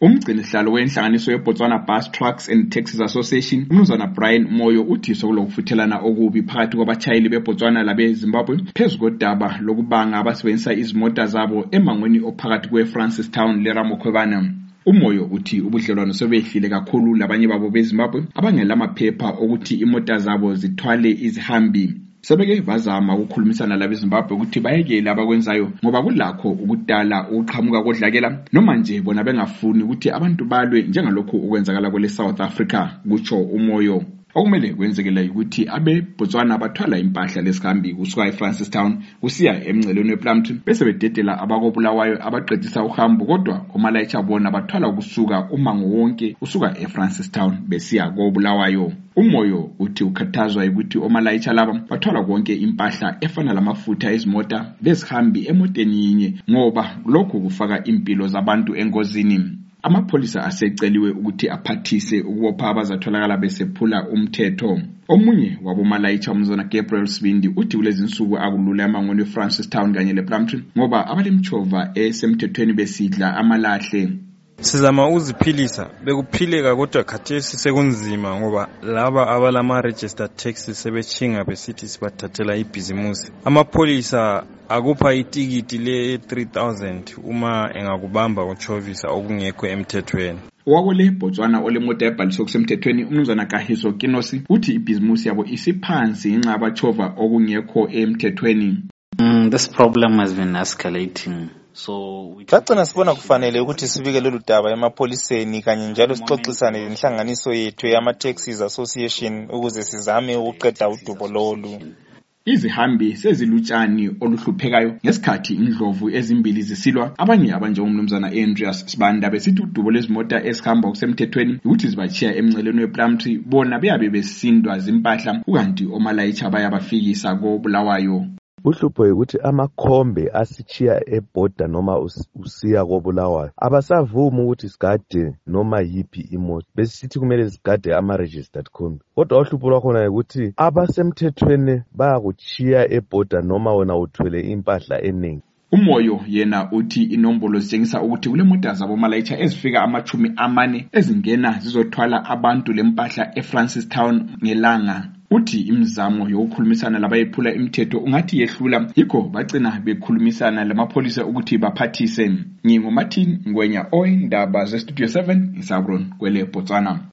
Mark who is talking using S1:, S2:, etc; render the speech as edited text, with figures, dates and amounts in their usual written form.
S1: Umgcinisihlalo wenhlanganiso yeBotswana Bus Trucks and Taxis Association, uMnumzana Brian Moyo, uthi sokulokufuthelana okubi phakathi kwabatshayeli beBotswana labeZimbabwe phezu kodaba lokubanga abasebenzisa izimota zabo emangweni ophakathi kweFrancistown leRamokhwebane. Umoyo uthi ubudlelwano sobehlile kakhulu labanye babo beZimbabwe abangelamaphepha okuthi imota zabo zithwale izihambi. Sebeke vazama ukukhulumisana labeZimbabwe ukuthi bayekele abakwenzayo ngoba kulakho ukudala ukuqhamuka kodlakela noma nje bona bengafuni ukuthi abantu balwe njengalokho okwenzakala kwele South Africa, kutsho Umoyo. Okumele kwenzekele ukuthi abeBotswana bathwala impahla lesihambi kusuka eFrancistown kusiya emngceleni wePlumtree bese bededela abakobulawayo abaqedisa uhambo, kodwa omalayitsha bona bathwala kusuka umango wonke usuka eFrancistown besiya kobulawayo. Umoyo uthi ukhathazwa ukuthi omalayitsha laba bathwala konke impahla efana lamafutha ezimota lezihambi emoteni yinye ngoba lokhu kufaka impilo zabantu engozini. Amapholisa aseceliwe ukuthi aphathise ukubopha abazatholakala besephula umthetho. Omunye wabomalayitsha uMnumzana Gabriel Sibindi uthi kulezi insuku akulula emangweni eFrancistown kanye lePlumtree ngoba abalemtshova esemthethweni besidla amalahle.
S2: Sizama uziphilisa bekuphileka kodwa khathesi sekunzima ngoba laba abalama registered taxis sebechinga besithi sibathathela ibhizimusi. Amapholisa akupha itikiti le 3000 uma engakubamba uchovisa okungekho emthethweni.
S1: Wakole Botswana olemoto ebhaliswe kusemthethweni uMnumzana Kahiso Kinosi uthi ibhizimusi yabo isiphansi ngenxa abachova okungekho emthethweni.
S3: This problem has been escalating.
S4: Sagcina sibona kufanele ukuthi sibike lolu daba emapholiseni kanye njalo sixoxisane lenhlanganiso yethu yama-Taxis Association ukuze sizame ukuqeda udubo lolu.
S1: Izihambi sezilutshani oluhluphekayo ngesikhathi indlovu ezimbili zisilwa. Abanye abanjengoMnumzana Andreas Sibanda besithi udubo lezimota esihamba kusemthethweni ukuthi zibachiya emngceleni wePlumtree bona beyabe besindwa zimpahla ukanti omalayitsha bayabafikisa kobulawayo.
S5: Uhlupho ukuthi amakhombe asichiya eborder noma usiya kobulawayo abasavuma ukuthi sigade noma yipi imoto, besithi kumele sigade ama-registered khombe. Kodwa uhlupho lwakhona ukuthi abasemthethweni bayakuchiya eborder noma wena uthwele impahla eningi.
S1: Umoyo yena uthi inombolo zitshengisa ukuthi kule mota zabomalayitsha ezifika 40 ezingena zizothwala abantu lempahla eFrancistown ngelanga. Uthi imizamo yokukhulumisana labayephula imithetho ungathi yehlula, yikho bagcina bekhulumisana lamapholisa ukuthi baphathise. NginguMartin Ngwenya, Indaba zeStudio 7 eSauron kwele Botswana.